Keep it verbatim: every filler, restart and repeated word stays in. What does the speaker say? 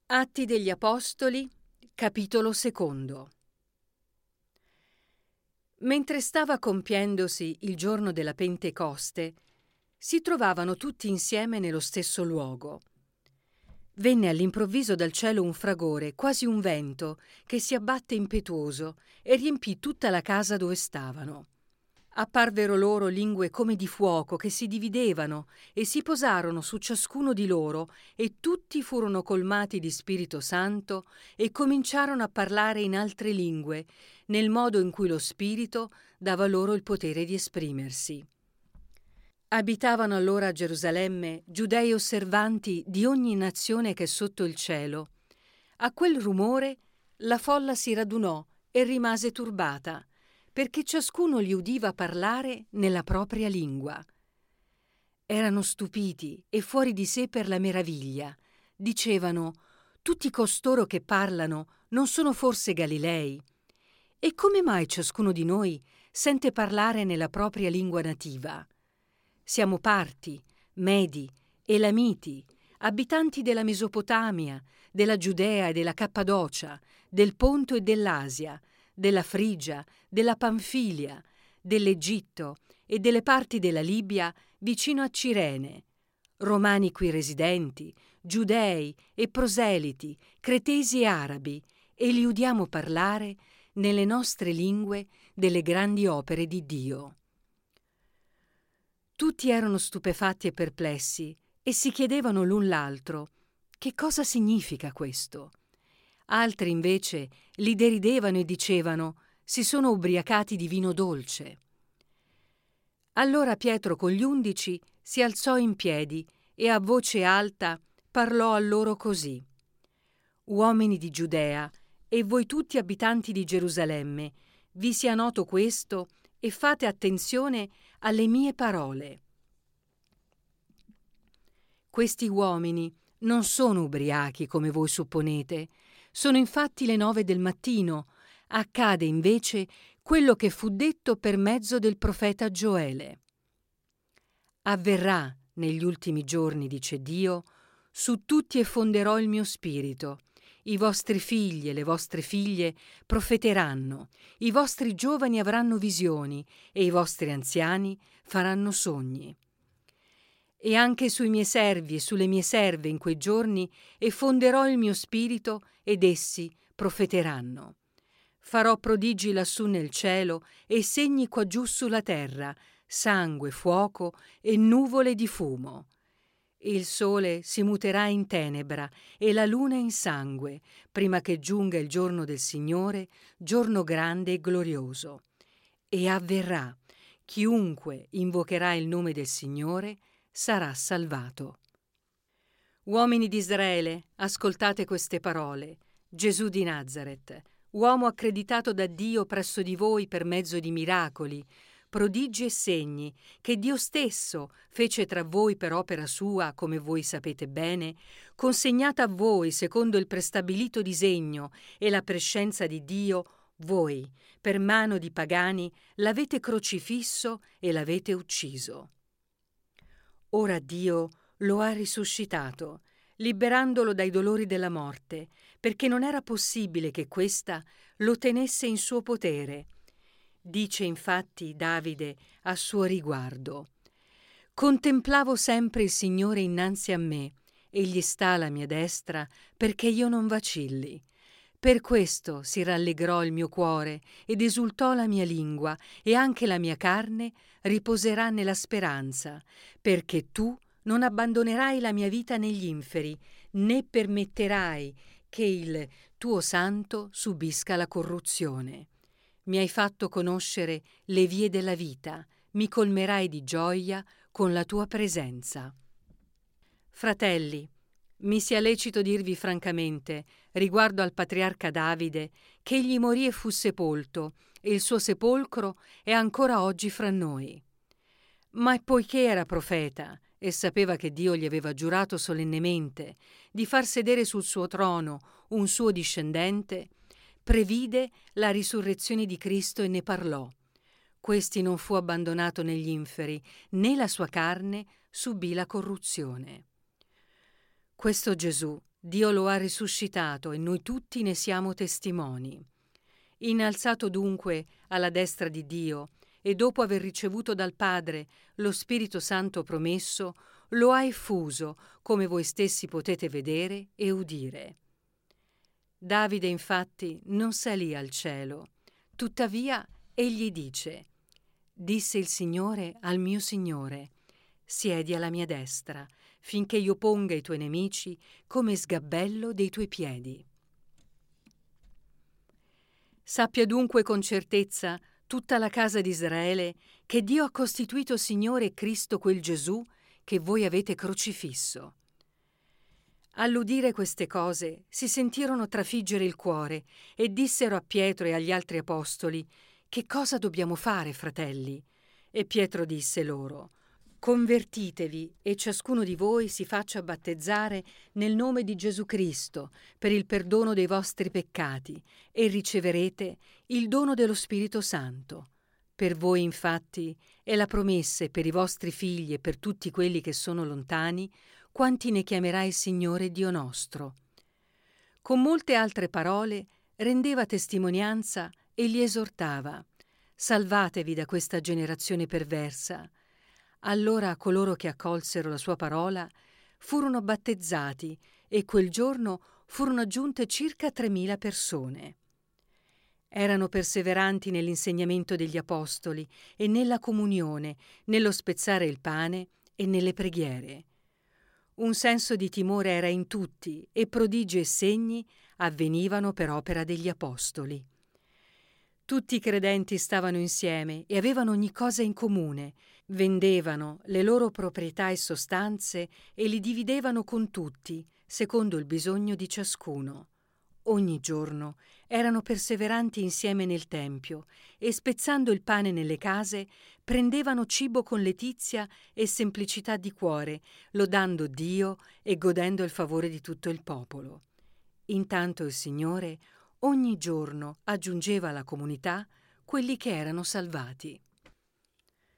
Atti degli Apostoli, capitolo secondo. Mentre stava compiendosi il giorno della Pentecoste, si trovavano tutti insieme nello stesso luogo. Venne all'improvviso dal cielo un fragore, quasi un vento, che si abbatte impetuoso e riempì tutta la casa dove stavano. Apparvero loro lingue come di fuoco che si dividevano e si posarono su ciascuno di loro, e tutti furono colmati di Spirito Santo e cominciarono a parlare in altre lingue, nel modo in cui lo Spirito dava loro il potere di esprimersi. Abitavano allora a Gerusalemme giudei osservanti di ogni nazione che è sotto il cielo. A quel rumore la folla si radunò e rimase turbata, perché ciascuno li udiva parlare nella propria lingua. Erano stupiti e fuori di sé per la meraviglia. Dicevano: tutti costoro che parlano non sono forse Galilei? E come mai ciascuno di noi sente parlare nella propria lingua nativa? Siamo Parti, Medi, Elamiti, abitanti della Mesopotamia, della Giudea e della Cappadocia, del Ponto e dell'Asia, della Frigia, della Panfilia, dell'Egitto e delle parti della Libia vicino a Cirene, romani qui residenti, giudei e proseliti, cretesi e arabi, e li udiamo parlare nelle nostre lingue delle grandi opere di Dio. Tutti erano stupefatti e perplessi e si chiedevano l'un l'altro: che cosa significa questo? Altri invece li deridevano e dicevano: si sono ubriacati di vino dolce. Allora Pietro con gli undici si alzò in piedi e a voce alta parlò a loro così: uomini di Giudea e voi tutti abitanti di Gerusalemme, vi sia noto questo e fate attenzione alle mie parole. Questi uomini non sono ubriachi come voi supponete. Sono infatti le nove del mattino. Accade invece quello che fu detto per mezzo del profeta Gioele. Avverrà negli ultimi giorni, dice Dio, su tutti effonderò il mio spirito. I vostri figli e le vostre figlie profeteranno, i vostri giovani avranno visioni e i vostri anziani faranno sogni. E anche sui miei servi e sulle mie serve in quei giorni effonderò il mio spirito ed essi profeteranno. Farò prodigi lassù nel cielo e segni quaggiù sulla terra, sangue, fuoco e nuvole di fumo. Il sole si muterà in tenebra e la luna in sangue, prima che giunga il giorno del Signore, giorno grande e glorioso. E avverrà: chiunque invocherà il nome del Signore sarà salvato. Uomini di Israele, ascoltate queste parole. Gesù di Nazaret, uomo accreditato da Dio presso di voi per mezzo di miracoli, prodigi e segni, che Dio stesso fece tra voi per opera sua, come voi sapete bene, consegnata a voi secondo il prestabilito disegno e la prescenza di Dio, voi, per mano di pagani, l'avete crocifisso e l'avete ucciso. Ora Dio lo ha risuscitato, liberandolo dai dolori della morte, perché non era possibile che questa lo tenesse in suo potere. Dice infatti Davide a suo riguardo: contemplavo sempre il Signore innanzi a me, egli sta alla mia destra perché io non vacilli. Per questo si rallegrò il mio cuore ed esultò la mia lingua, e anche la mia carne riposerà nella speranza, perché tu non abbandonerai la mia vita negli inferi, né permetterai che il tuo santo subisca la corruzione. Mi hai fatto conoscere le vie della vita, mi colmerai di gioia con la tua presenza. Fratelli, mi sia lecito dirvi francamente, riguardo al patriarca Davide, che egli morì e fu sepolto, e il suo sepolcro è ancora oggi fra noi. Ma poiché era profeta e sapeva che Dio gli aveva giurato solennemente di far sedere sul suo trono un suo discendente, previde la risurrezione di Cristo e ne parlò. Questi non fu abbandonato negli inferi, né la sua carne subì la corruzione. Questo Gesù Dio lo ha risuscitato e noi tutti ne siamo testimoni. Innalzato dunque alla destra di Dio e dopo aver ricevuto dal Padre lo Spirito Santo promesso, lo ha effuso, come voi stessi potete vedere e udire. Davide infatti non salì al cielo, tuttavia egli dice: «Disse il Signore al mio Signore, siedi alla mia destra, finché io ponga i tuoi nemici come sgabello dei tuoi piedi». Sappia dunque con certezza tutta la casa di Israele che Dio ha costituito Signore Cristo quel Gesù che voi avete crocifisso. All'udire queste cose si sentirono trafiggere il cuore e dissero a Pietro e agli altri apostoli: «Che cosa dobbiamo fare, fratelli?» E Pietro disse loro: «Convertitevi e ciascuno di voi si faccia battezzare nel nome di Gesù Cristo per il perdono dei vostri peccati e riceverete il dono dello Spirito Santo. Per voi infatti è la promessa e per i vostri figli e per tutti quelli che sono lontani, quanti ne chiamerà il Signore Dio nostro». Con molte altre parole rendeva testimonianza e li esortava: «Salvatevi da questa generazione perversa». Allora coloro che accolsero la sua parola furono battezzati e quel giorno furono aggiunte circa tremila persone. Erano perseveranti nell'insegnamento degli apostoli e nella comunione, nello spezzare il pane e nelle preghiere. Un senso di timore era in tutti e prodigi e segni avvenivano per opera degli apostoli. Tutti i credenti stavano insieme e avevano ogni cosa in comune, vendevano le loro proprietà e sostanze e li dividevano con tutti, secondo il bisogno di ciascuno. Ogni giorno erano perseveranti insieme nel tempio e, spezzando il pane nelle case, prendevano cibo con letizia e semplicità di cuore, lodando Dio e godendo il favore di tutto il popolo. Intanto il Signore ogni giorno aggiungeva alla comunità quelli che erano salvati.